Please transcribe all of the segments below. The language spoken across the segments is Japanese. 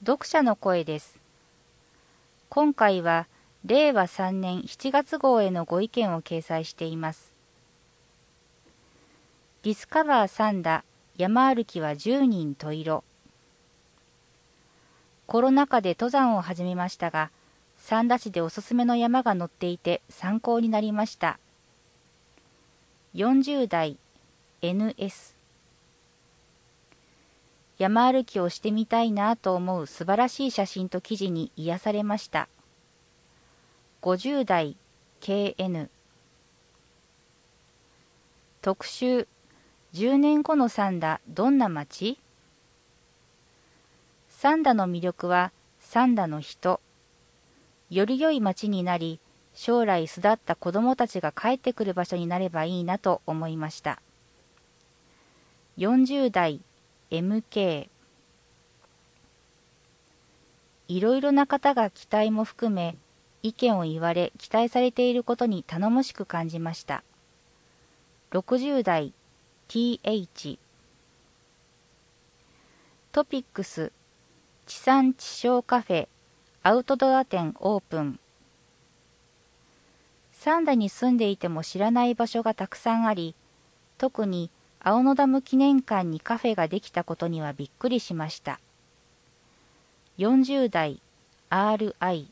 読者の声です。今回は令和3年7月号へのご意見を掲載しています。ディスカバー三田山歩きは10人十色。コロナ禍で登山を始めましたが、三田市でおすすめの山が載っていて参考になりました。40代 NS 山歩きをしてみたいなと思う素晴らしい写真と記事に癒されました。50代 KN 特集10年後の三田どんな街？三田の魅力は三田の人。より良い街になり、将来巣立った子どもたちが帰ってくる場所になればいいなと思いました。40代 MK いろいろな方が期待も含め意見を言われ期待されていることに頼もしく感じました。60代 TH トピックス地産地消カフェアウトドア店オープン。三田に住んでいても知らない場所がたくさんあり、特に青野ダム記念館にカフェができたことにはびっくりしました。40代 RI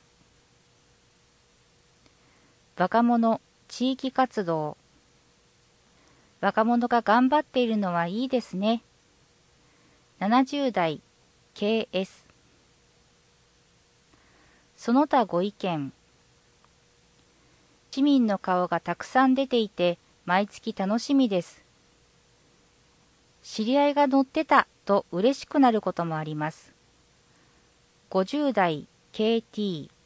若者地域活動。若者が頑張っているのはいいですね。70代 KS その他ご意見。市民の顔がたくさん出ていて毎月楽しみです。知り合いが乗ってたと嬉しくなることもあります。50代 KT